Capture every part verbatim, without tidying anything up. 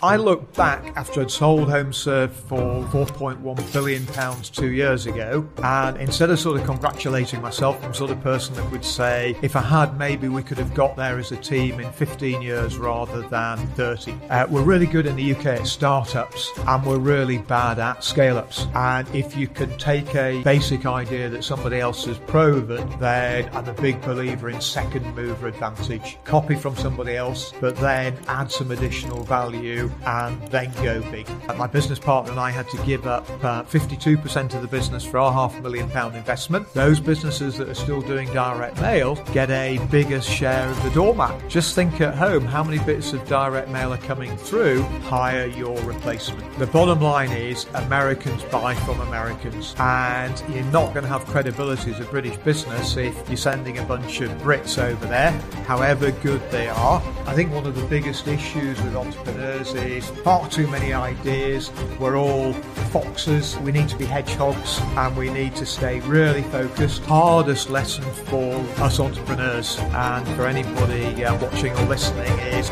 I look back after I'd sold HomeServe for four point one billion pounds two years ago, and instead of sort of congratulating myself, I'm the sort of person that would say, if I had, maybe we could have got there as a team in fifteen years rather than thirty. Uh, we're really good in the U K at startups, and we're really bad at scale-ups. And if you can take a basic idea that somebody else has proven, then I'm a big believer in second mover advantage. Copy from somebody else, but then add some additional value and then go big. My business partner and I had to give up uh, fifty-two percent of the business for our half a million pound investment. Those businesses that are still doing direct mail get a bigger share of the doormat. Just think at home how many bits of direct mail are coming through. Hire your replacement. The bottom line is Americans buy from Americans, and you're not going to have credibility as a British business if you're sending a bunch of Brits over there, however good they are. I think one of the biggest issues with entrepreneurs is far too many ideas. We're all foxes. We need to be hedgehogs, and we need to stay really focused. Hardest lesson for us entrepreneurs and for anybody uh, watching or listening is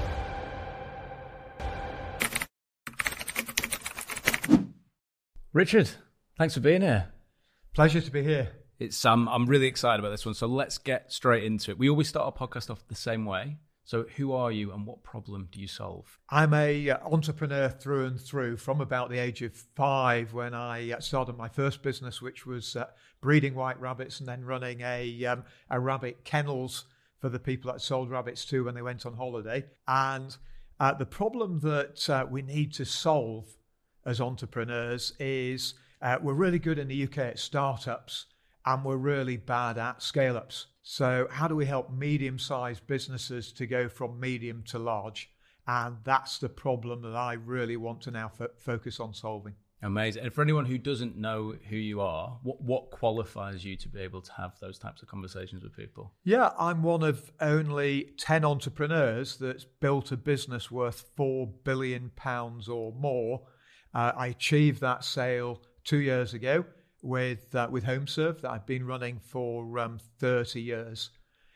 Richard, thanks for being here. Pleasure to be here. It's um, I'm really excited about this one, so let's get straight into it. We always start our podcast off the same way. So who are you and what problem do you solve? I'm a uh, entrepreneur through and through from about the age of five when I uh, started my first business, which was uh, breeding white rabbits and then running a, um, a rabbit kennels for the people that sold rabbits to when they went on holiday. And uh, the problem that uh, we need to solve as entrepreneurs is uh, we're really good in the U K at startups, and we're really bad at scale-ups. So how do we help medium-sized businesses to go from medium to large? And that's the problem that I really want to now fo- focus on solving. Amazing. And for anyone who doesn't know who you are, what, what qualifies you to be able to have those types of conversations with people? Yeah, I'm one of only ten entrepreneurs that's built a business worth four billion pounds or more. Uh, I achieved that sale two years ago with uh, with HomeServe that I've been running for um, thirty years.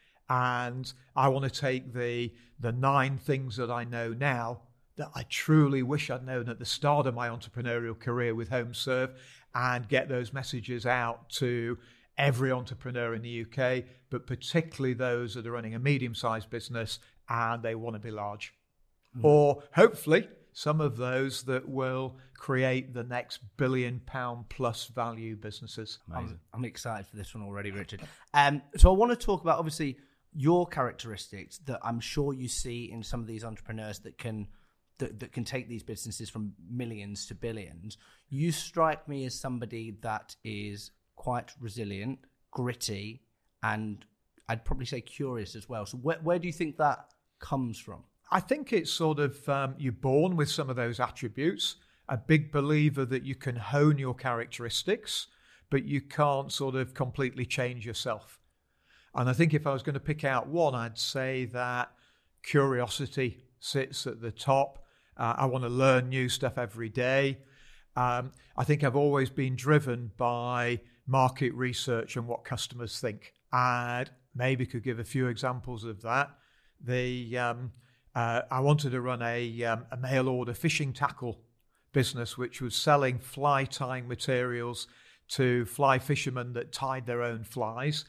And I want to take the the nine things that I know now that I truly wish I'd known at the start of my entrepreneurial career with HomeServe and get those messages out to every entrepreneur in the U K, but particularly those that are running a medium-sized business and they want to be large. Mm. Or hopefully some of those that will create the next billion pound plus value businesses. I'm, I'm excited for this one already, Richard. Um, so I want to talk about, obviously, your characteristics that I'm sure you see in some of these entrepreneurs that can that, that can take these businesses from millions to billions. You strike me as somebody that is quite resilient, gritty, and I'd probably say curious as well. So where, where do you think that comes from? I think it's sort of, um, you're born with some of those attributes, a big believer that you can hone your characteristics, but you can't sort of completely change yourself. And I think if I was going to pick out one, I'd say that curiosity sits at the top. Uh, I want to learn new stuff every day. Um, I think I've always been driven by market research and what customers think. And maybe could give a few examples of that. The... Um, Uh, I wanted to run a, um, a mail order fishing tackle business, which was selling fly tying materials to fly fishermen that tied their own flies.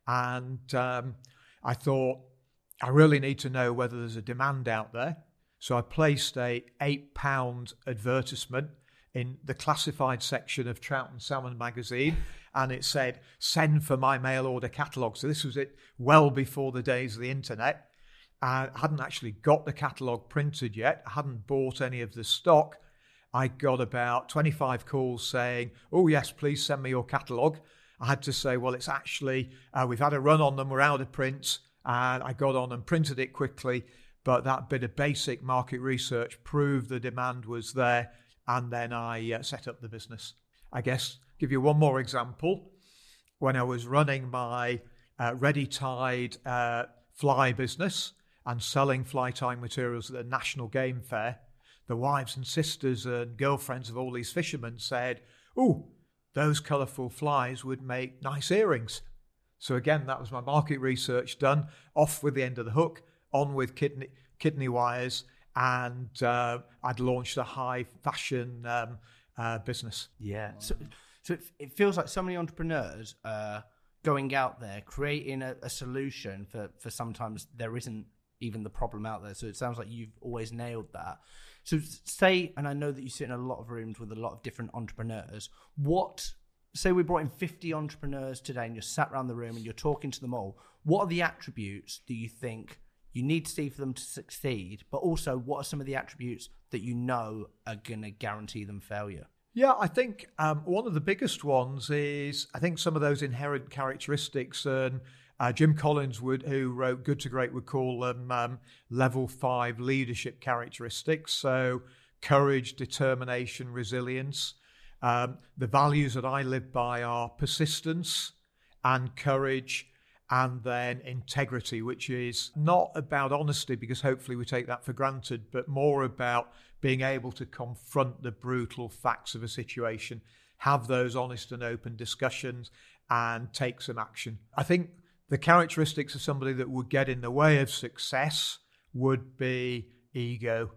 And um, I thought, I really need to know whether there's a demand out there. So I placed a eight pound advertisement in the classified section of Trout and Salmon magazine, and it said, send for my mail order catalogue. So this was it well before the days of the internet. I hadn't actually got the catalogue printed yet. I hadn't bought any of the stock. I got about twenty-five calls saying, oh, yes, please send me your catalogue. I had to say, well, it's actually, uh, we've had a run on them, we're out of print. And I got on and printed it quickly. But that bit of basic market research proved the demand was there. And then I uh, set up the business. I guess, give you one more example. When I was running my uh, ready-tied uh, fly business, and selling fly tying materials at the National Game Fair, the wives and sisters and girlfriends of all these fishermen said, oh, those colourful flies would make nice earrings. So again, that was my market research done, off with the end of the hook, on with kidney, kidney wires, and uh, I'd launched a high fashion um, uh, business. Yeah. So, so it, it feels like so many entrepreneurs are going out there, creating a, a solution for, for sometimes there isn't even the problem out there. So it sounds like you've always nailed that. So say, and I know that you sit in a lot of rooms with a lot of different entrepreneurs. What, say we brought in fifty entrepreneurs today and you're sat around the room and you're talking to them all. What are the attributes do you think you need to see for them to succeed? But also, what are some of the attributes that you know are going to guarantee them failure? Yeah, I think um, one of the biggest ones is, I think some of those inherent characteristics, and uh, Jim Collins, would, who wrote Good to Great, would call them um, level five leadership characteristics. So courage, determination, resilience. Um, the values that I live by are persistence and courage, and then integrity, which is not about honesty, because hopefully we take that for granted, but more about being able to confront the brutal facts of a situation, have those honest and open discussions, and take some action. I think the characteristics of somebody that would get in the way of success would be ego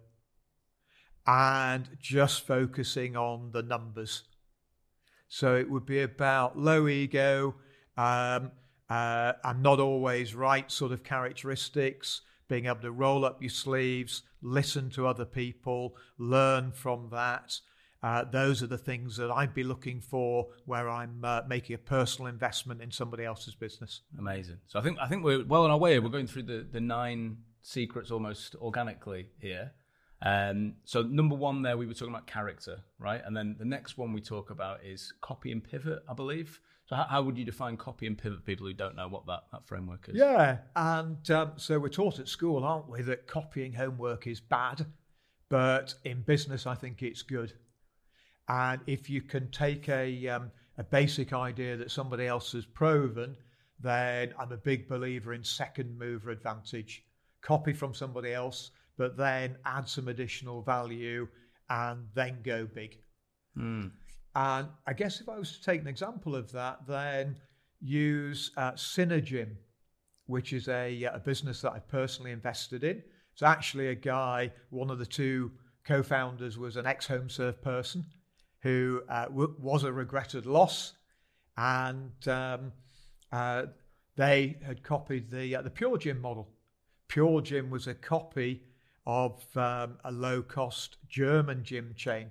and just focusing on the numbers. So it would be about low ego, um, Uh, and not always right sort of characteristics, being able to roll up your sleeves, listen to other people, learn from that. Uh, those are the things that I'd be looking for where I'm uh, making a personal investment in somebody else's business. Amazing. So I think I think we're well on our way. We're going through the, the nine secrets almost organically here. Um, so number one there, we were talking about character, right? And then the next one we talk about is copy and pivot, I believe. So how, how would you define copy and pivot for people who don't know what that, that framework is? Yeah, and um, so we're taught at school, aren't we, that copying homework is bad, but in business I think it's good. And if you can take a, um, a basic idea that somebody else has proven, then I'm a big believer in second mover advantage. Copy from somebody else, but then add some additional value and then go big. Mm. And I guess if I was to take an example of that, then use uh, Synergym, which is a, a business that I personally invested in. It's actually a guy, one of the two co-founders was an ex-HomeServe person who uh, w- was a regretted loss. And um, uh, they had copied the, uh, the Pure Gym model. Pure Gym was a copy of um, a low-cost German gym chain.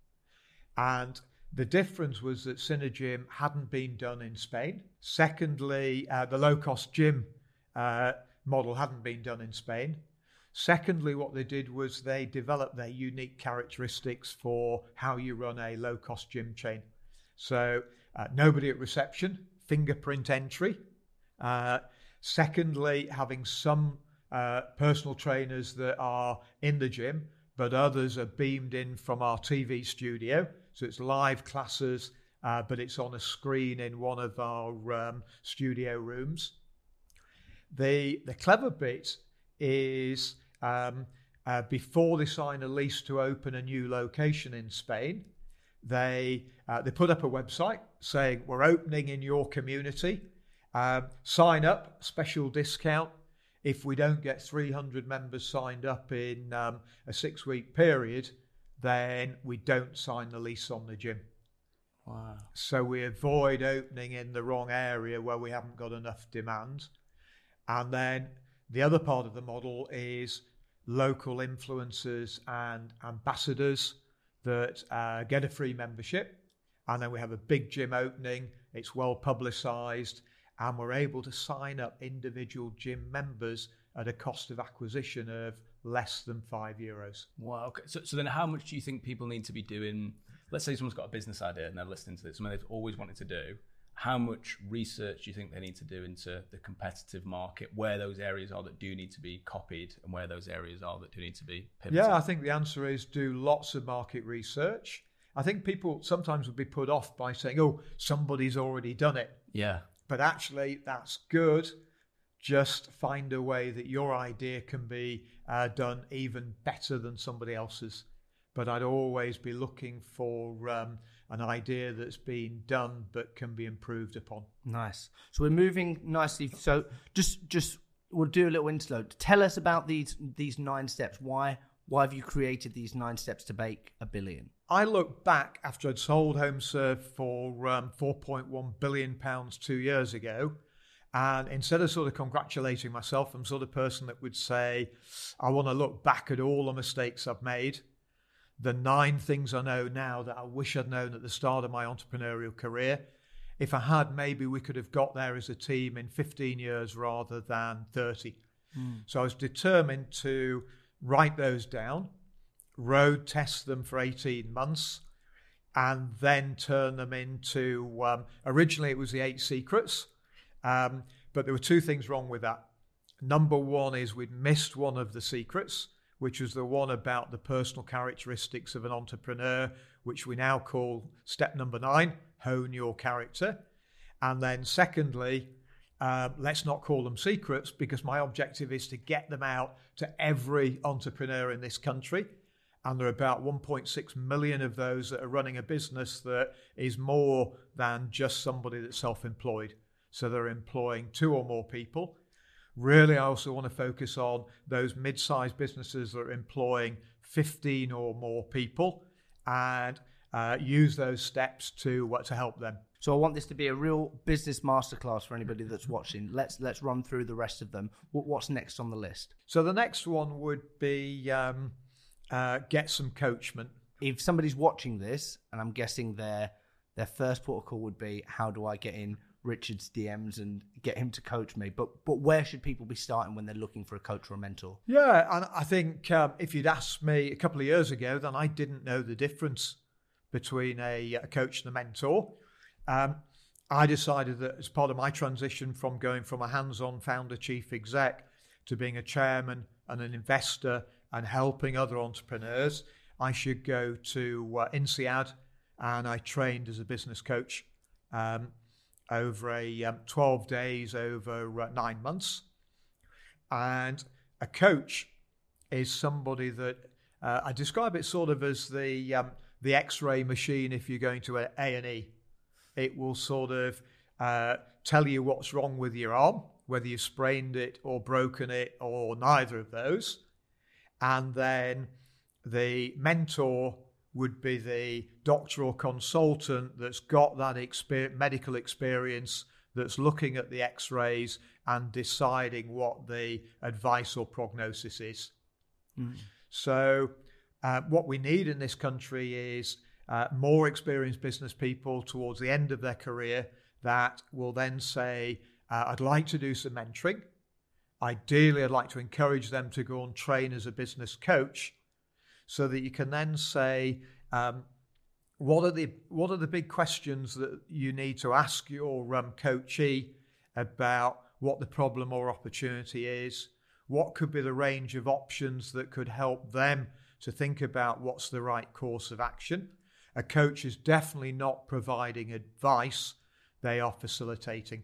And the difference was that Synergym hadn't been done in Spain. Secondly, uh, the low-cost gym uh, model hadn't been done in Spain. Secondly, what they did was they developed their unique characteristics for how you run a low-cost gym chain. So uh, nobody at reception, fingerprint entry. Uh, secondly, having some uh, personal trainers that are in the gym, but others are beamed in from our T V studio. So it's live classes, uh, but it's on a screen in one of our um, studio rooms. The the clever bit is um, uh, before they sign a lease to open a new location in Spain, they uh, they put up a website saying, we're opening in your community. Um, sign up, special discount. If we don't get three hundred members signed up in um, a six-week period, then we don't sign the lease on the gym. Wow. So we avoid opening in the wrong area where we haven't got enough demand. And then the other part of the model is local influencers and ambassadors that uh, get a free membership. And then we have a big gym opening. It's well publicized. And we're able to sign up individual gym members at a cost of acquisition of less than five euros. Wow. Okay. So, so then how much do you think people need to be doing? Let's say someone's got a business idea and they're listening to this, something they've always wanted to do. How much research do you think they need to do into the competitive market, where those areas are that do need to be copied and where those areas are that do need to be pivoted? Yeah, I think the answer is do lots of market research. I think people sometimes would be put off by saying, oh, somebody's already done it. Yeah. But actually, that's good. Just find a way that your idea can be uh, done even better than somebody else's. But I'd always be looking for um, an idea that's been done but can be improved upon. Nice. So we're moving nicely. So just, just we'll do a little interlude. Tell us about these these nine steps. Why Why have you created these nine steps to make a billion? I look back after I'd sold HomeServe for um, four point one billion pounds two years ago. And instead of sort of congratulating myself, I'm the sort of person that would say, I want to look back at all the mistakes I've made, the nine things I know now that I wish I'd known at the start of my entrepreneurial career. If I had, maybe we could have got there as a team in fifteen years rather than thirty. Mm. So I was determined to write those down, road test them for eighteen months, and then turn them into, um, originally it was the eight secrets, um, but there were two things wrong with that. Number one is we'd missed one of the secrets, which was the one about the personal characteristics of an entrepreneur, which we now call step number nine, hone your character. And then secondly, Uh, let's not call them secrets, because my objective is to get them out to every entrepreneur in this country. And there are about one point six million of those that are running a business that is more than just somebody that's self-employed. So they're employing two or more people. Really, I also want to focus on those mid-sized businesses that are employing fifteen or more people, and uh, use those steps to uh, to help them. So I want this to be a real business masterclass for anybody that's watching. Let's let's run through the rest of them. What's next on the list? So the next one would be um, uh, get some coachment. If somebody's watching this, and I'm guessing their their first port of call would be, how do I get in Richard's D Ms and get him to coach me? But but where should people be starting when they're looking for a coach or a mentor? Yeah, and I think um, if you'd asked me a couple of years ago, then I didn't know the difference between a, a coach and a mentor. Um, I decided that as part of my transition from going from a hands-on founder chief exec to being a chairman and an investor and helping other entrepreneurs, I should go to uh, INSEAD, and I trained as a business coach um, over a um, twelve days over uh, nine months. And a coach is somebody that uh, I describe it sort of as the um, the X-ray machine if you're going to A and E. It will sort of uh, tell you what's wrong with your arm, whether you've sprained it or broken it or neither of those. And then the mentor would be the doctor or consultant that's got that exper- medical experience, that's looking at the X-rays and deciding what the advice or prognosis is. Mm. So uh, what we need in this country is Uh, more experienced business people towards the end of their career that will then say, uh, I'd like to do some mentoring. Ideally, I'd like to encourage them to go and train as a business coach, so that you can then say, um, what are the what are the big questions that you need to ask your um, coachee about what the problem or opportunity is? What could be the range of options that could help them to think about what's the right course of action? A coach is definitely not providing advice, they are facilitating.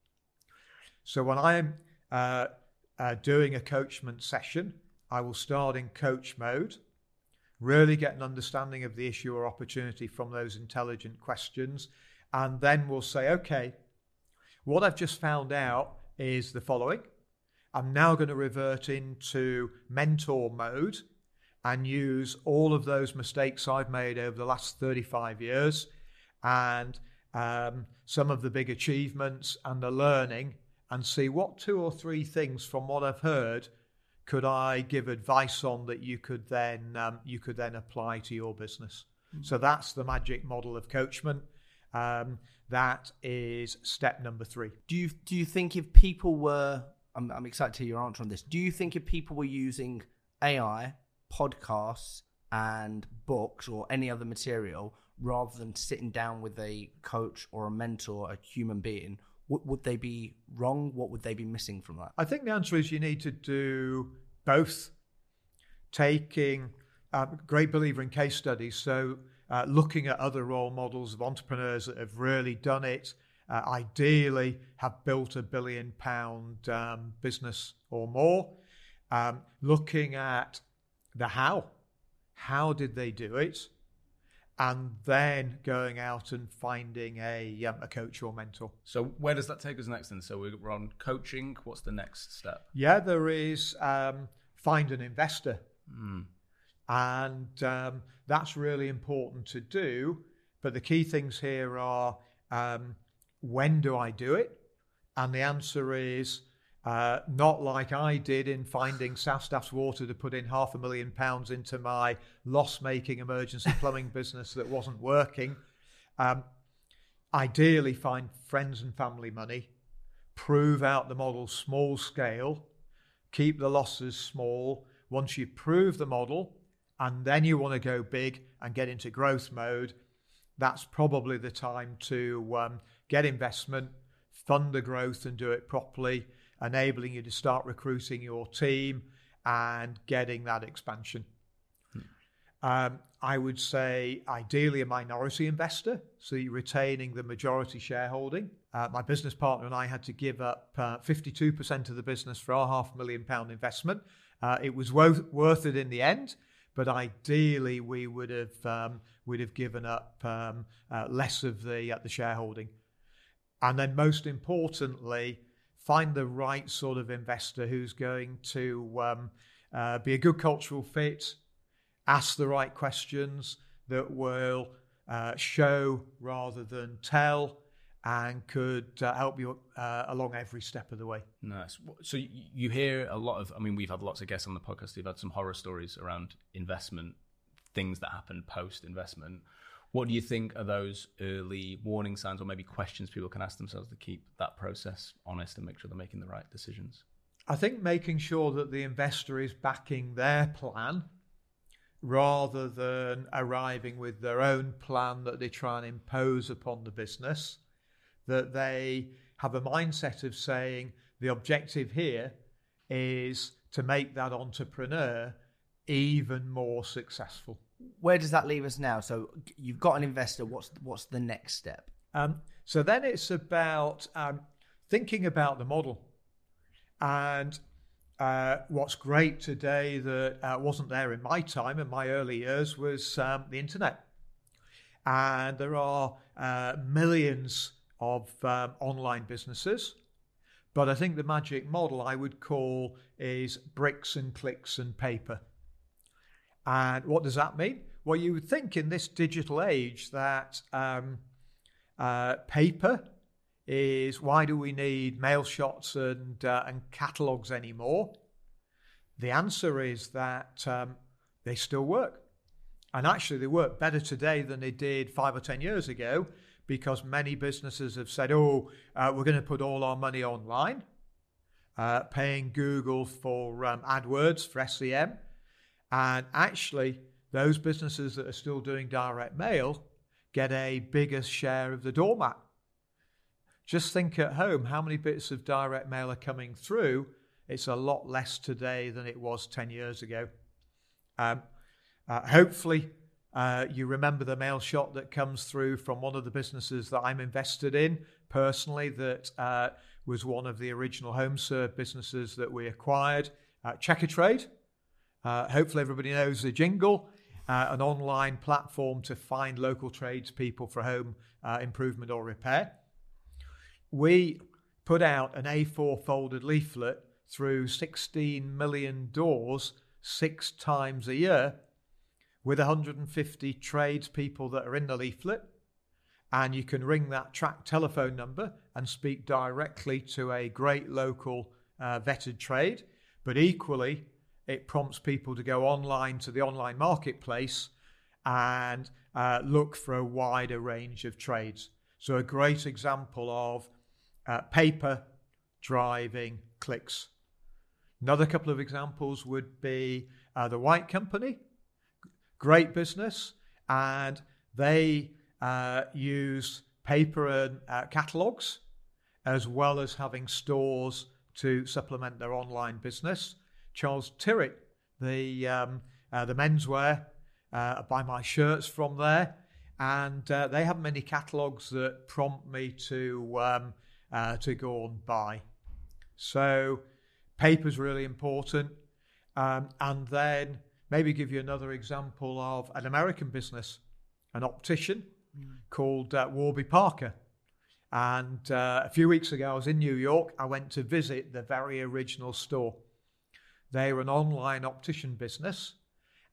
So when I'm uh, uh, doing a coachment session, I will start in coach mode, really get an understanding of the issue or opportunity from those intelligent questions, and then we'll say, okay, what I've just found out is the following. I'm now going to revert into mentor mode and use all of those mistakes I've made over the last thirty-five years and um, some of the big achievements and the learning, and see what two or three things from what I've heard could I give advice on that you could then um, you could then apply to your business. Mm-hmm. So that's the magic model of coachment. Um, that is step number three. Do you do you think if people were, I'm, I'm excited to hear your answer on this. Do you think if people were using A I, podcasts and books or any other material rather than sitting down with a coach or a mentor, a human being, w- would they be wrong? What would they be missing from that? I think the answer is you need to do both. Taking a great believer in case studies, so uh, looking at other role models of entrepreneurs that have really done it, uh, ideally have built a billion pound um, business or more, um, looking at the how, how did they do it, and then going out and finding a um, a coach or mentor. So where does that take us next then? So we're on coaching. What's the next step? Yeah, there is um, find an investor. Mm. And um, that's really important to do. But the key things here are, um, when do I do it? And the answer is uh, not like I did in finding South Staff's Water to put in half a million pounds into my loss-making emergency plumbing business that wasn't working. Um, ideally, find friends and family money, prove out the model small scale, keep the losses small. Once you prove the model, and then you want to go big and get into growth mode, that's probably the time to um, get investment, fund the growth and do it properly, enabling you to start recruiting your team and getting that expansion. Hmm. Um, I would say ideally a minority investor, so you're retaining the majority shareholding. Uh, my business partner and I had to give up uh, fifty-two percent of the business for our half a million pound investment. Uh, it was worth, worth it in the end, but ideally we would have um, would have given up um, uh, less of the uh, the shareholding. And then most importantly, find the right sort of investor who's going to um, uh, be a good cultural fit, ask the right questions that will uh, show rather than tell, and could uh, help you uh, along every step of the way. Nice. So you hear a lot of, I mean, we've had lots of guests on the podcast who've had some horror stories around investment, things that happen post-investment. What do you think are those early warning signs or maybe questions people can ask themselves to keep that process honest and make sure they're making the right decisions? I think making sure that the investor is backing their plan rather than arriving with their own plan that they try and impose upon the business, that they have a mindset of saying the objective here is to make that entrepreneur even more successful. Where does that leave us now? So you've got an investor. What's what's the next step? Um, so then it's about um, thinking about the model. And uh, what's great today that uh, wasn't there in my time, in my early years, was um, the internet. And there are uh, millions of um, online businesses. But I think the magic model I would call is bricks and clicks and paper. And what does that mean? Well, you would think in this digital age that um, uh, paper is, why do we need mail shots and, uh, and catalogues anymore? The answer is that um, they still work. And actually they work better today than they did five or ten years ago, because many businesses have said, oh, uh, we're going to put all our money online, uh, paying Google for um, AdWords, for S E M. And actually, those businesses that are still doing direct mail get a bigger share of the doormat. Just think at home, how many bits of direct mail are coming through? It's a lot less today than it was ten years ago. Um, uh, hopefully, uh, you remember the mail shot that comes through from one of the businesses that I'm invested in personally, that uh, was one of the original HomeServe businesses that we acquired, uh, Checkatrade. Uh, hopefully everybody knows the jingle, uh, an online platform to find local tradespeople for home uh, improvement or repair. We put out an A four folded leaflet through sixteen million doors six times a year with one hundred fifty tradespeople that are in the leaflet. And you can ring that track telephone number and speak directly to a great local uh, vetted trade. But equally, it prompts people to go online to the online marketplace and uh, look for a wider range of trades. So a great example of uh, paper driving clicks. Another couple of examples would be uh, the White Company, great business, and they uh, use paper and uh, catalogues as well as having stores to supplement their online business. Charles Tyrwhitt, the um, uh, the menswear, uh, I buy my shirts from there, and uh, they have many catalogues that prompt me to um, uh, to go and buy. So paper's really important, um, and then maybe give you another example of an American business, an optician mm. called uh, Warby Parker. And uh, a few weeks ago, I was in New York. I went to visit the very original store. They were an online optician business,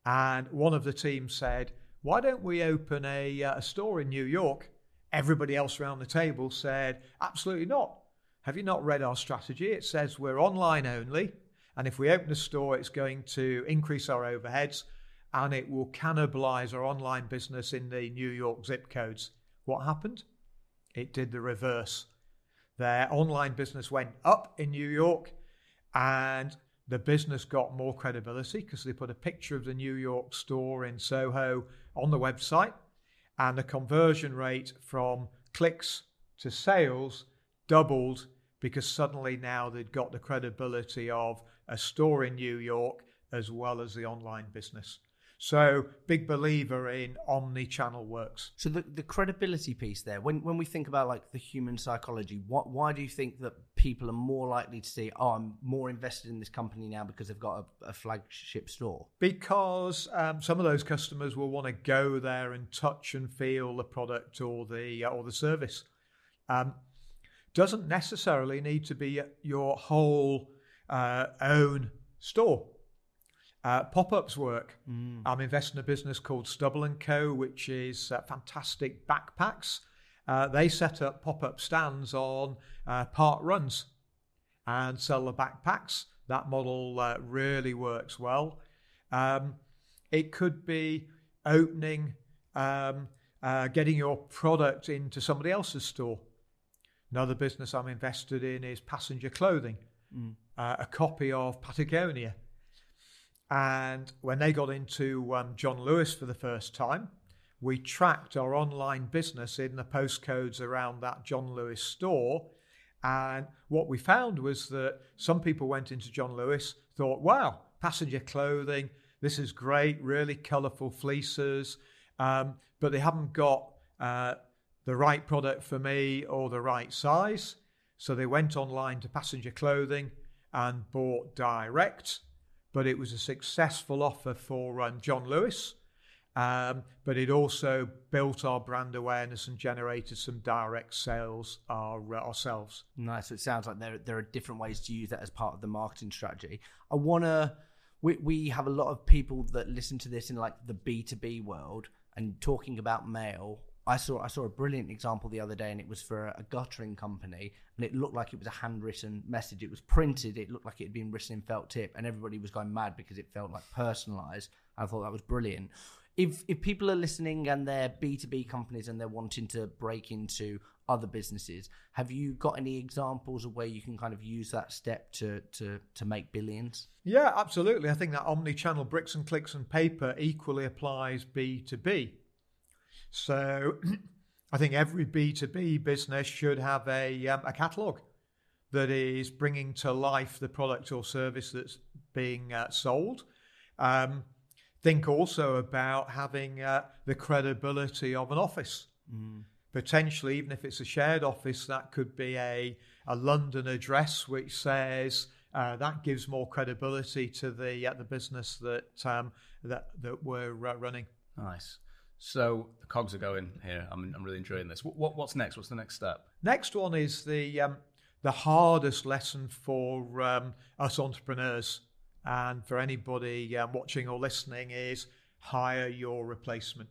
And one of the team said, why don't we open a, uh, a store in New York? Everybody else around the table said, absolutely not. Have you not read our strategy? It says we're online only. And if we open a store, it's going to increase our overheads and it will cannibalize our online business in the New York zip codes. What happened? It did the reverse. Their online business went up in New York and the business got more credibility because they put a picture of the New York store in Soho on the website, and the conversion rate from clicks to sales doubled because suddenly now they'd got the credibility of a store in New York as well as the online business. So big believer in omni-channel works. So the, the credibility piece there, when when we think about like the human psychology, what why do you think that people are more likely to say, oh, I'm more invested in this company now because they've got a, a flagship store? Because um, some of those customers will want to go there and touch and feel the product or the uh, or the service. Um, doesn't necessarily need to be your whole uh, own store. Uh, pop-ups work. Mm. I'm investing in a business called Stubble and Co, which is uh, fantastic backpacks. Uh, they set up pop-up stands on uh, park runs and sell the backpacks. That model uh, really works well. Um, it could be opening, um, uh, getting your product into somebody else's store. Another business I'm invested in is Passenger Clothing, mm. uh, a copy of Patagonia. And when they got into um, John Lewis for the first time, we tracked our online business in the postcodes around that John Lewis store. And what we found was that some people went into John Lewis, thought, wow, Passenger Clothing, this is great, really colourful fleeces, um, but they haven't got uh, the right product for me or the right size. So they went online to Passenger Clothing and bought direct. But it was a successful offer for um, John Lewis, um, but it also built our brand awareness and generated some direct sales our, uh, ourselves. Nice. So it sounds like there, there are different ways to use that as part of the marketing strategy. I want to, we, we have a lot of people that listen to this in like the B two B world and talking about mail. I saw I saw a brilliant example the other day, and it was for a guttering company, and it looked like it was a handwritten message. It was printed. It looked like it had been written in felt tip, and everybody was going mad because it felt like personalised. I thought that was brilliant. If if people are listening and they're B two B companies and they're wanting to break into other businesses, have you got any examples of where you can kind of use that step to to to make billions? Yeah, absolutely. I think that omni-channel bricks and clicks and paper equally applies B two B. So I think every B two B business should have a um, a catalogue that is bringing to life the product or service that's being uh, sold. Um, think also about having uh, the credibility of an office. Mm. Potentially, even if it's a shared office, that could be a, a London address which says uh, that gives more credibility to the uh, the business that um, that that we're uh, running. Nice. So the cogs are going here. I'm, I'm really enjoying this. What, what's next? What's the next step? Next one is the um, the hardest lesson for um, us entrepreneurs and for anybody um, watching or listening is hire your replacement.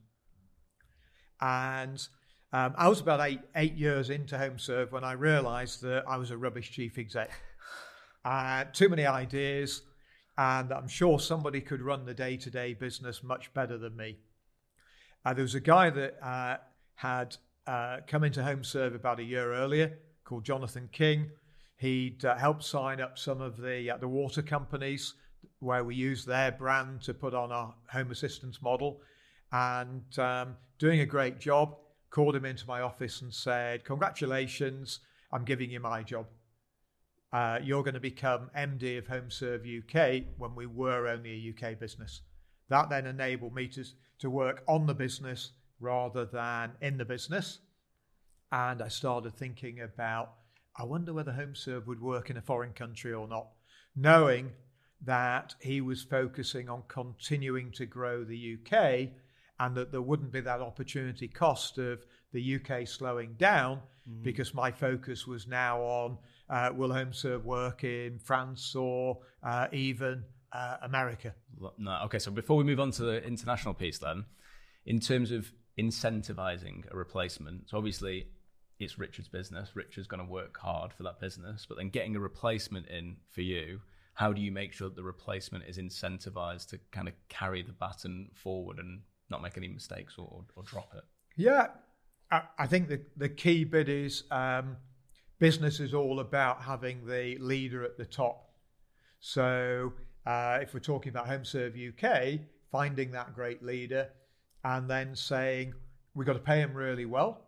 And um, I was about eight eight years into HomeServe when I realised that I was a rubbish chief exec. Uh, too many ideas, and I'm sure somebody could run the day-to-day business much better than me. Uh, there was a guy that uh, had uh, come into HomeServe about a year earlier called Jonathan King. He'd uh, helped sign up some of the uh, the water companies where we use their brand to put on our home assistance model, and um, doing a great job. Called him into my office and said, congratulations, I'm giving you my job. Uh, you're going to become M D of HomeServe U K when we were only a U K business. That then enabled me to, to work on the business rather than in the business. And I started thinking about, I wonder whether HomeServe would work in a foreign country or not, knowing that he was focusing on continuing to grow the U K and that there wouldn't be that opportunity cost of the U K slowing down, mm-hmm. because my focus was now on, uh, will HomeServe work in France or uh, even uh, America. No, okay. So before we move on to the international piece, then, in terms of incentivizing a replacement, so obviously it's Richard's business. Richard's going to work hard for that business, but then getting a replacement in for you, how do you make sure that the replacement is incentivized to kind of carry the baton forward and not make any mistakes or, or drop it? Yeah, I, I think the, the key bit is um, business is all about having the leader at the top. So uh, if we're talking about HomeServe U K, finding that great leader and then saying, we've got to pay them really well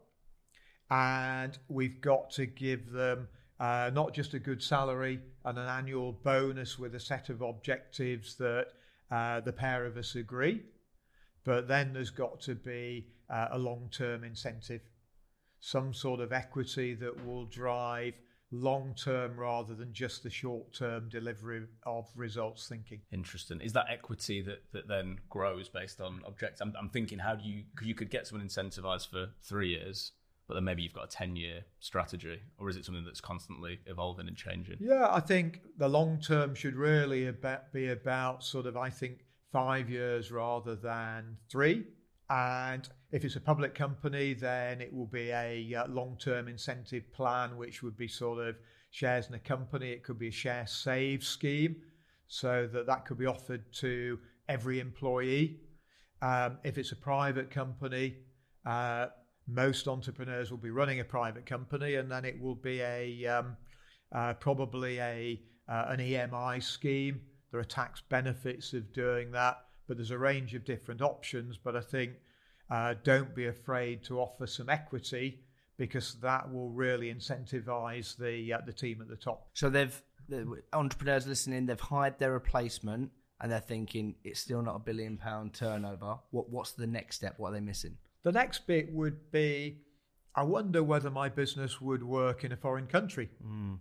and we've got to give them uh, not just a good salary and an annual bonus with a set of objectives that uh, the pair of us agree, but then there's got to be uh, a long-term incentive, some sort of equity that will drive long-term rather than just the short-term delivery of results thinking. Interesting. Is that equity that, that then grows based on objectives? I'm, I'm thinking, how do you, because you could get someone incentivized for three years, but then maybe you've got a ten-year strategy, or is it something that's constantly evolving and changing? Yeah, I think the long-term should really about, be about sort of, I think, five years rather than three. And if it's a public company, then it will be a uh, long-term incentive plan, which would be sort of shares in a company. It could be a share save scheme, so that that could be offered to every employee. Um, if it's a private company, uh, most entrepreneurs will be running a private company, and then it will be a um, uh, probably a uh, an E M I scheme. There are tax benefits of doing that, but there's a range of different options. But I think uh, don't be afraid to offer some equity, because that will really incentivize the uh, the team at the top. So they've the entrepreneurs listening, they've hired their replacement, and they're thinking it's still not a billion pound turnover. What what's the next step? What are they missing? The next bit would be, I wonder whether my business would work in a foreign country. Mm.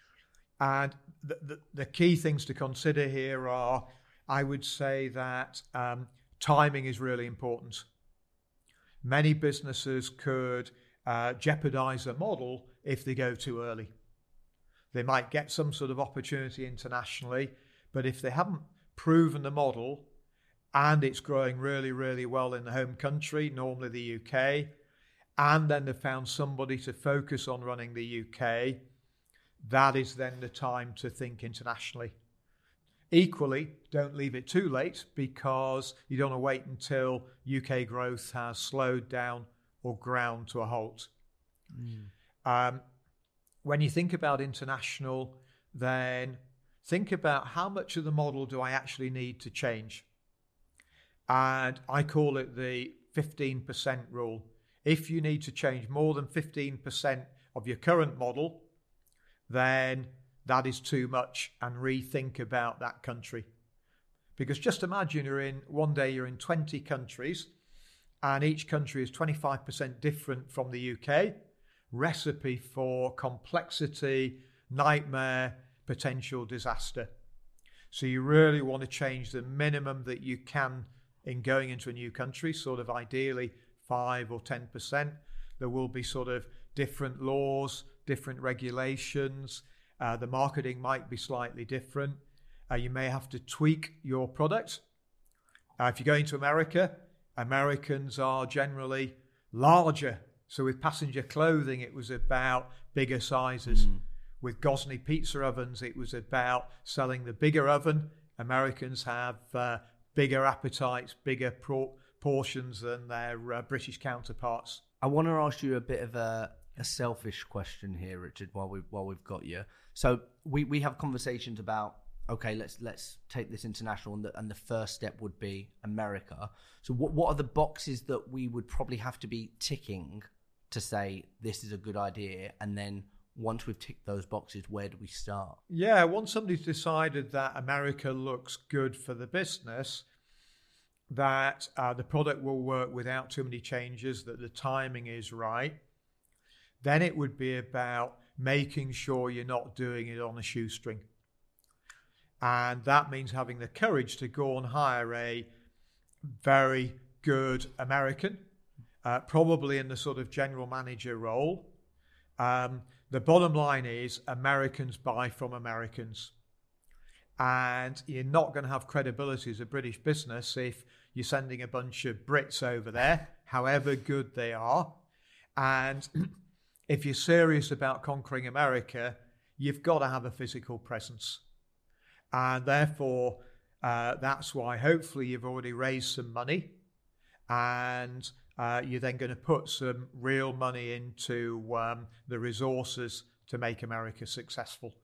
And the, the, the key things to consider here are, I would say that um, timing is really important. Many businesses could uh, jeopardize a model if they go too early. They might get some sort of opportunity internationally, but if they haven't proven the model and it's growing really, really well in the home country, normally the U K, and then they've found somebody to focus on running the U K, that is then the time to think internationally. Equally, don't leave it too late, because you don't want to wait until U K growth has slowed down or ground to a halt. Mm. Um, when you think about international, then think about how much of the model do I actually need to change? And I call it the fifteen percent rule. If you need to change more than fifteen percent of your current model, then that is too much, and rethink about that country. Because just imagine you're in, one day you're in twenty countries, and each country is twenty-five percent different from the U K. Recipe for complexity, nightmare, potential disaster. So you really want to change the minimum that you can in going into a new country, sort of ideally five or ten percent. There will be sort of different laws, different regulations. Uh, the marketing might be slightly different. Uh, you may have to tweak your product. Uh, if you're going to America, Americans are generally larger. So with passenger clothing, it was about bigger sizes. Mm. With Gosney pizza ovens, it was about selling the bigger oven. Americans have uh, bigger appetites, bigger pro- portions than their uh, British counterparts. I want to ask you a bit of a, a selfish question here, Richard, while we while we've got you. So we, we have conversations about, okay, let's let's take this international, and the, and the first step would be America. So what what are the boxes that we would probably have to be ticking to say this is a good idea, and then once we've ticked those boxes, where do we start? Yeah, once somebody's decided that America looks good for the business, that uh, the product will work without too many changes, that the timing is right, then it would be about making sure you're not doing it on a shoestring. And that means having the courage to go and hire a very good American, uh, probably in the sort of general manager role. Um, the bottom line is Americans buy from Americans. And you're not going to have credibility as a British business if you're sending a bunch of Brits over there, however good they are. And if you're serious about conquering America, you've got to have a physical presence. And therefore, uh, that's why hopefully you've already raised some money, and uh, you're then going to put some real money into um, the resources to make America successful.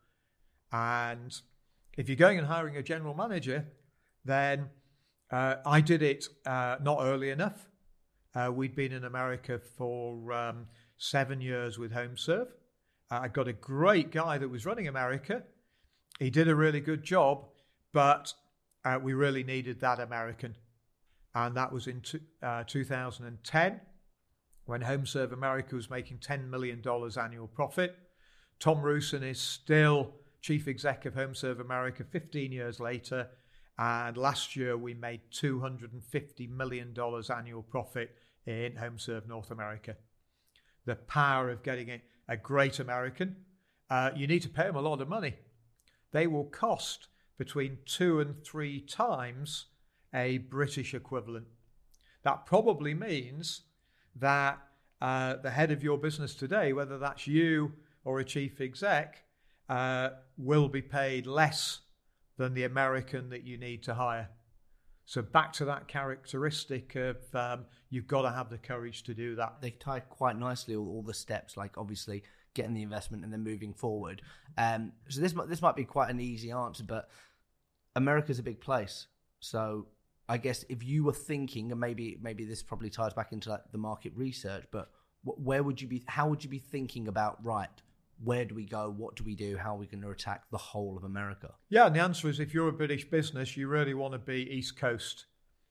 And if you're going and hiring a general manager, then uh, I did it uh, not early enough. Uh, we'd been in America for um, seven years with HomeServe. Uh, I got a great guy that was running America. He did a really good job, but uh, we really needed that American. And that was in t- uh, two thousand ten, when HomeServe America was making ten million dollars annual profit. Tom Rusin is still chief exec of HomeServe America fifteen years later. And last year we made two hundred fifty million dollars annual profit in HomeServe North America. The power of getting a, a great American. Uh, you need to pay them a lot of money. They will cost between two and three times a British equivalent. That probably means that uh, the head of your business today, whether that's you or a chief exec, uh, will be paid less than the American that you need to hire. So back to that characteristic of um, you've got to have the courage to do that. They tie quite nicely all, all the steps, like obviously getting the investment and then moving forward. Um, so this this might be quite an easy answer, but America's a big place. So I guess if you were thinking, and maybe maybe this probably ties back into like the market research, but where would you be? How would you be thinking about, right, where do we go? What do we do? How are we going to attack the whole of America? Yeah, and the answer is if you're a British business, you really want to be East Coast.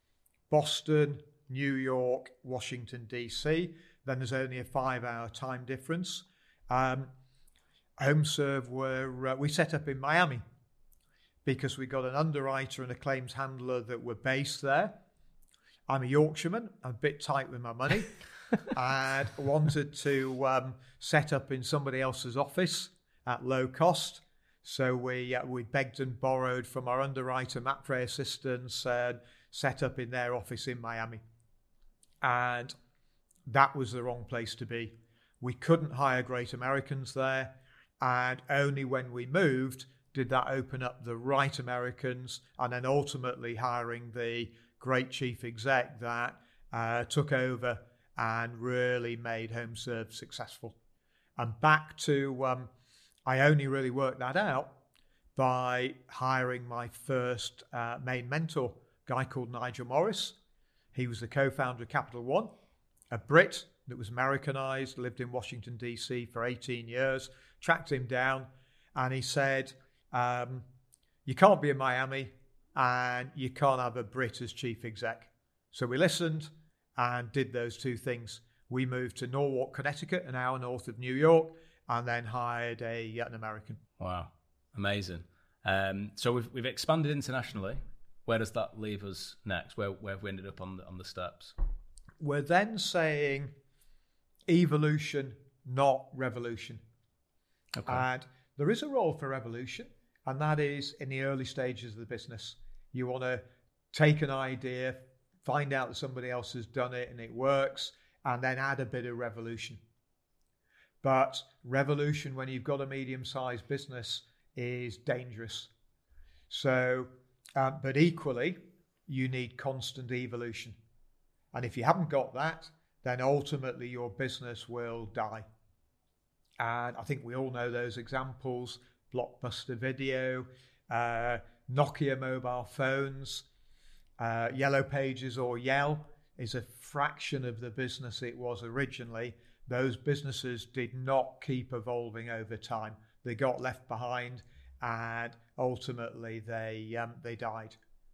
Boston, New York, Washington, D C. Then there's only a five-hour time difference. Um, HomeServe were, uh, we set up in Miami because we got an underwriter and a claims handler that were based there. I'm a Yorkshireman. I'm a bit tight with my money. And wanted to um, set up in somebody else's office at low cost. So we uh, we begged and borrowed from our underwriter, Mapfre Assistance, and set up in their office in Miami. And that was the wrong place to be. We couldn't hire great Americans there. And only when we moved did that open up the right Americans, and then ultimately hiring the great chief exec that uh, took over and really made HomeServe successful. And back to, um, I only really worked that out by hiring my first uh, main mentor, a guy called Nigel Morris. He was the co-founder of Capital One, a Brit that was Americanized, lived in Washington, D C for eighteen years, tracked him down, and he said, um, you can't be in Miami and you can't have a Brit as chief exec. So we listened and did those two things. We moved to Norwalk, Connecticut, an hour north of New York, and then hired a an American. Wow, amazing. Um, so we've we've expanded internationally. Where does that leave us next? Where where have we ended up on the, on the steps? We're then saying evolution, not revolution. Okay. And there is a role for revolution, and that is in the early stages of the business. You want to take an idea, find out that somebody else has done it and it works, and then add a bit of revolution. But revolution, when you've got a medium-sized business, is dangerous. So, um, but equally, you need constant evolution. And if you haven't got that, then ultimately your business will die. And I think we all know those examples: Blockbuster Video, uh, Nokia mobile phones, uh, Yellow Pages or Yell is a fraction of the business it was originally. Those businesses did not keep evolving over time. They got left behind, and ultimately they um, they died.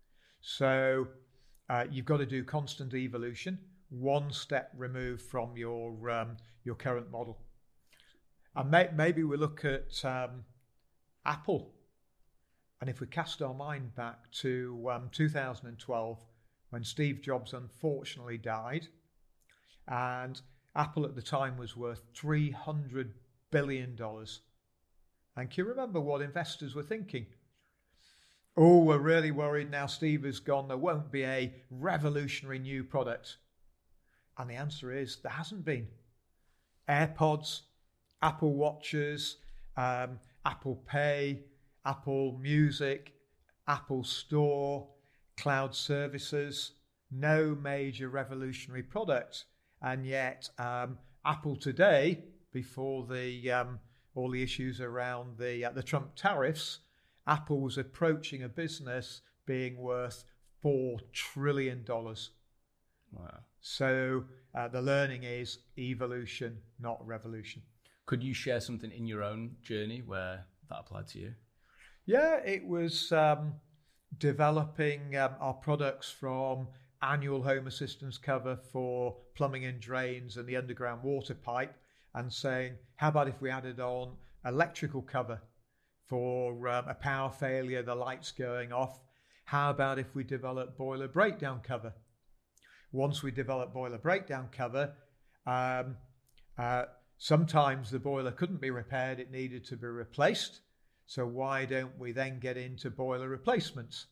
So uh, you've got to do constant evolution, one step removed from your um, your current model. And may, maybe we look at um, Apple, and if we cast our mind back to um, two thousand twelve, when Steve Jobs unfortunately died, and Apple at the time was worth three hundred billion dollars. And can you remember what investors were thinking? oh, we're really worried now Steve is gone, there won't be a revolutionary new product. And the answer is there hasn't been. AirPods, Apple Watches, um, Apple Pay, Apple Music, Apple Store, cloud services, no major revolutionary product. And yet um, Apple today, before the um, all the issues around the uh, the Trump tariffs, Apple was approaching a business being worth four trillion dollars. Wow. So uh, the learning is evolution, not revolution. Could you share something in your own journey where that applied to you? Yeah, it was um, developing um, our products from annual home assistance cover for plumbing and drains and the underground water pipe, and saying, how about if we added on electrical cover for um, a power failure, the lights going off? How about if we develop boiler breakdown cover? Once we developed boiler breakdown cover, um, uh, sometimes the boiler couldn't be repaired, it needed to be replaced. So why don't we then get into boiler replacements?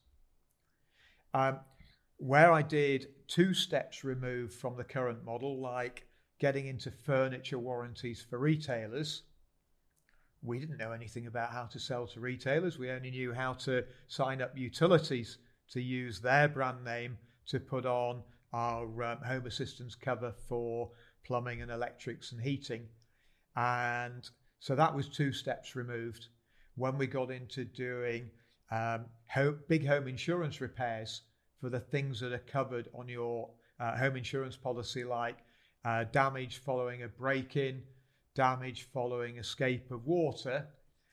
Um, where I did two steps removed from the current model, like getting into furniture warranties for retailers, we didn't know anything about how to sell to retailers. We only knew how to sign up utilities to use their brand name to put on our um, home assistance cover for plumbing and electrics and heating. And so that was two steps removed. When we got into doing um, home, big home insurance repairs for the things that are covered on your uh, home insurance policy, like uh, damage following a break-in, damage following escape of water,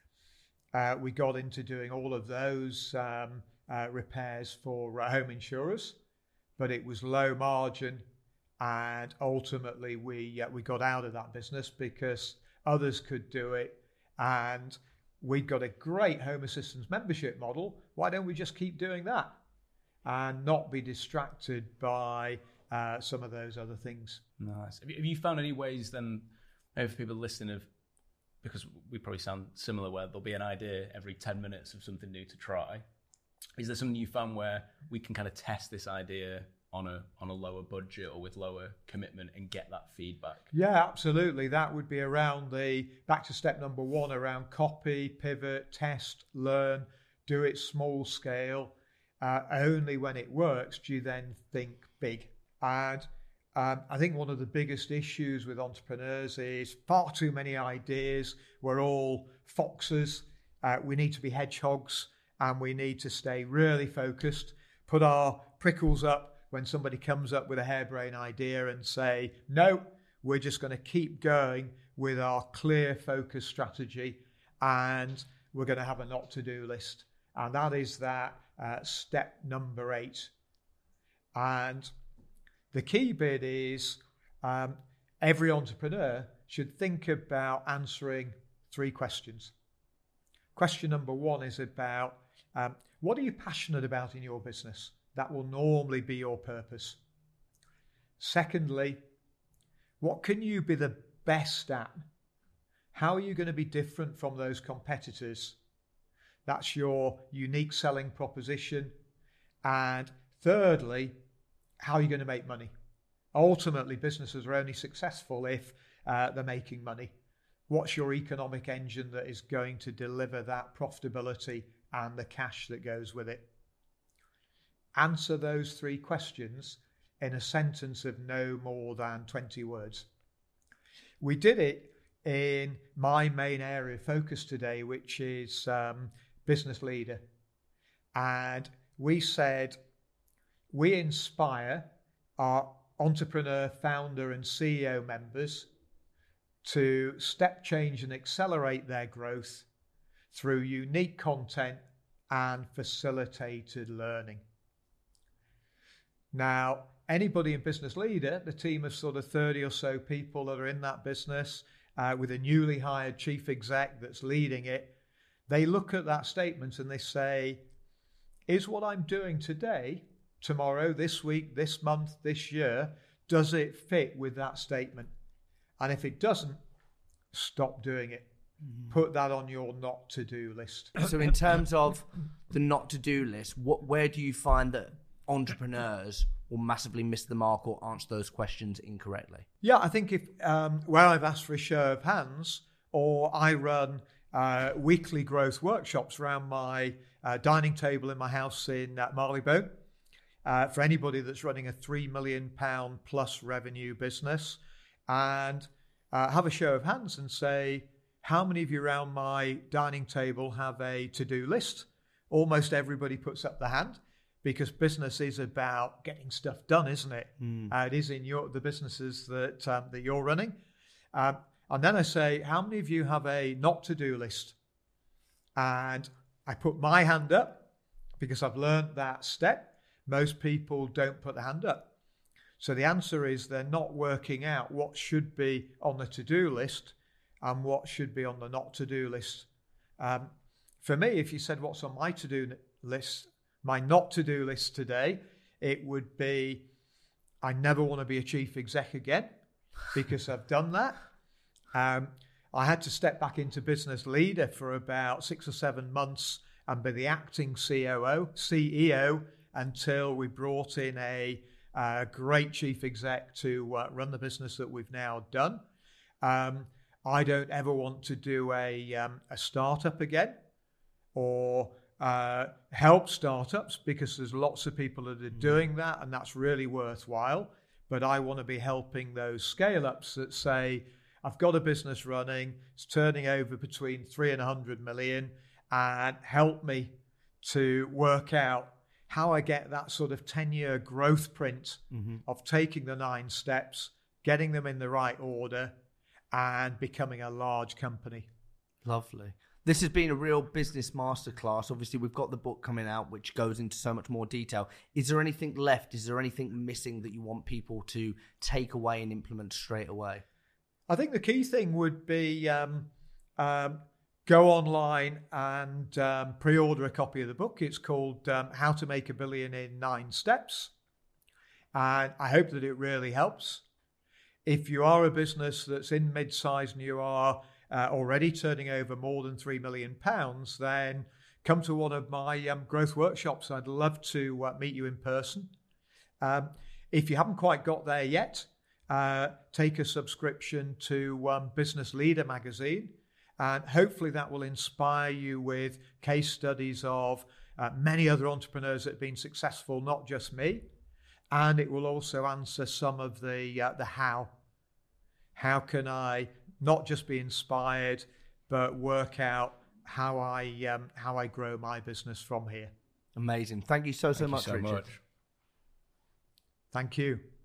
uh, we got into doing all of those um, uh, repairs for uh, home insurers. But it was low margin, and ultimately we uh, we got out of that business because others could do it, and we'd got a great home assistance membership model. Why don't we just keep doing that and not be distracted by uh, some of those other things? Nice. Have you, have you found any ways then, maybe for people listening, of, because we probably sound similar, where there'll be an idea every ten minutes of something new to try. Is there something you found where we can kind of test this idea on a on a lower budget or with lower commitment and get that feedback? Yeah, absolutely. That would be around the, back to step number one, around copy, pivot, test, learn, do it small scale. Uh, only when it works do you then think big. And um, I think one of the biggest issues with entrepreneurs is far too many ideas. We're all foxes. Uh, we need to be hedgehogs. And we need to stay really focused, put our prickles up when somebody comes up with a harebrained idea and say, no, we're just going to keep going with our clear focus strategy, and we're going to have a not to do list. And that is that uh, step number eight. And the key bit is um, every entrepreneur should think about answering three questions. Question number one is about Um, what are you passionate about in your business? That will normally be your purpose. Secondly, what can you be the best at? How are you going to be different from those competitors? That's your unique selling proposition. And thirdly, how are you going to make money? Ultimately, businesses are only successful if uh, they're making money. What's your economic engine that is going to deliver that profitability and the cash that goes with it? Answer those three questions in a sentence of no more than twenty words. We did it in my main area of focus today, which is um, business leader. And we said, we inspire our entrepreneur, founder and C E O members to step change and accelerate their growth through unique content and facilitated learning. Now, anybody in Business Leader, the team of sort of thirty or so people that are in that business, uh, with a newly hired chief exec that's leading it, they look at that statement and they say, is what I'm doing today, tomorrow, this week, this month, this year, does it fit with that statement? And if it doesn't, stop doing it. put that on your not to do list. So in terms of the not to do list, what where do you find that entrepreneurs will massively miss the mark or answer those questions incorrectly? Yeah, I think if um, where I've asked for a show of hands, or I run uh, weekly growth workshops around my uh, dining table in my house in uh, Marylebone, uh, for anybody that's running a three million pound plus revenue business, and uh, have a show of hands and say, how many of you around my dining table have a to-do list? Almost everybody puts up the hand, because business is about getting stuff done, isn't it? Mm. Uh, it is in your the businesses that um, that you're running. Um, and then I say, how many of you have a not to-do list? And I put my hand up because I've learned that step. Most people don't put the hand up. So the answer is they're not working out what should be on the to-do list and what should be on the not to-do list. Um, for me, if you said what's on my to-do list, my not to-do list today, it would be, I never want to be a chief exec again, because I've done that. Um, I had to step back into business leader for about six or seven months and be the acting C O O, C E O, until we brought in a, a great chief exec to uh, run the business that we've now done. Um, I don't ever want to do a, um, a startup again, or uh, help startups, because there's lots of people that are doing that, and that's really worthwhile. But I want to be helping those scale-ups that say, I've got a business running, it's turning over between three and one hundred million, and help me to work out how I get that sort of ten-year growth print mm-hmm. of taking the nine steps, getting them in the right order, and becoming a large company. Lovely. This has been a real business masterclass. Obviously, we've got the book coming out, which goes into so much more detail. Is there anything left? Is there anything missing that you want people to take away and implement straight away? I think the key thing would be um, um, go online and um, pre-order a copy of the book. It's called um, How to Make a Billion in Nine Steps. And I hope that it really helps. If you are a business that's in mid-size and you are uh, already turning over more than three million pounds, then come to one of my um, growth workshops. I'd love to uh, meet you in person. Um, if you haven't quite got there yet, uh, take a subscription to um, Business Leader magazine, and hopefully that will inspire you with case studies of uh, many other entrepreneurs that have been successful, not just me. And it will also answer some of the uh, the how. How can I not just be inspired, but work out how I um, how I grow my business from here? Amazing. Thank you so, so Thank much, you so Richard. Much. Thank you.